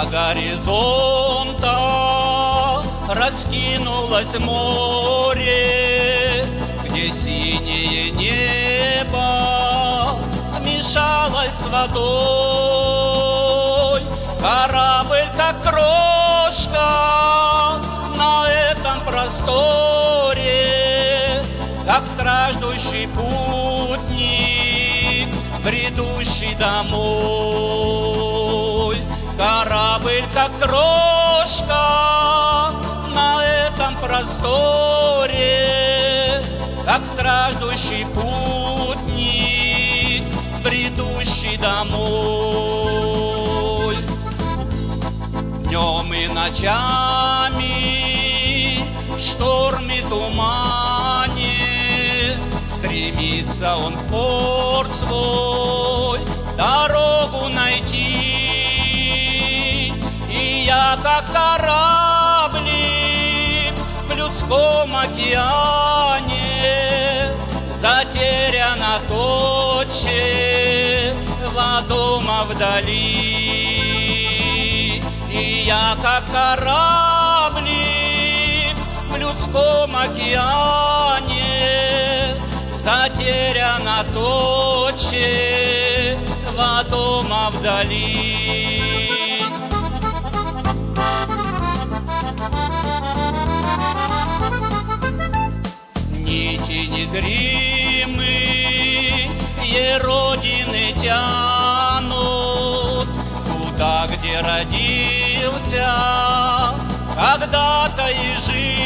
до горизонта раскинулось море, где синее небо смешалось с водой. Корабль, как крошка на этом просторе, как страждущий путник, бредущий домой. Корабль, как крошка на этом просторе, как страждущий путник, бредущий домой. Днем и ночами, в шторме, тумане, стремится он в порт свой дорогу найти. И я, как кораблик в людском океане, затеряна тотчас дома вдали. И я, как кораблик в людском океане, затеряна тотчас дома вдали. Нити незримые родины тянут туда, где родился когда-то и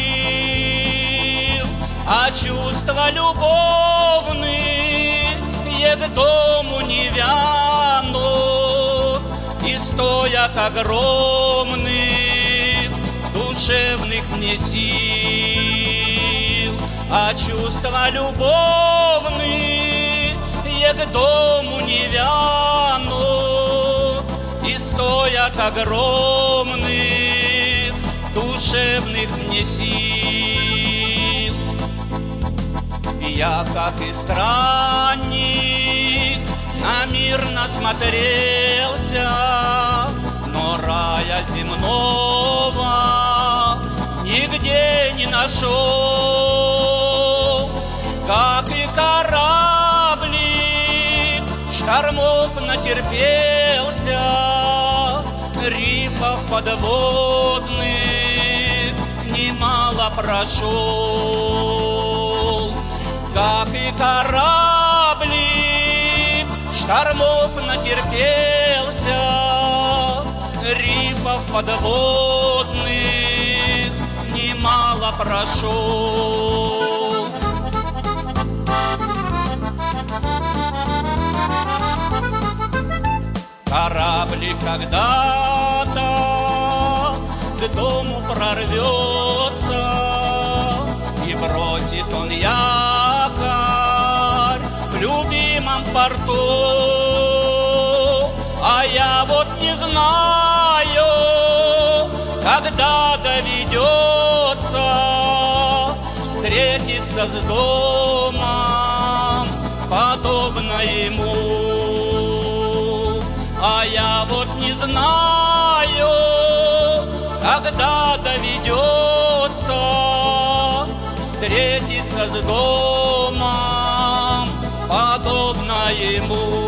жил, а чувства любовные к дому не вянут, и стоят огромных душевных мне сил, а чувства любовные к дому не вянут, и стоят огромных душевных мне сил. И я, как и странник, на мир насмотрелся, но рая земного нигде не нашел. Как и кораблик штормов натерпелся, рифов подводных немало прошел. Как и кораблик штормов натерпелся, рифов подводных немало прошел. Корабль когда-то к дому прорвется, и бросит он якорь в любимом порту. А я вот не знаю, когда доведется встретиться с домом, подобно ему. А я вот не знаю, когда доведется встретиться с домом, подобно ему.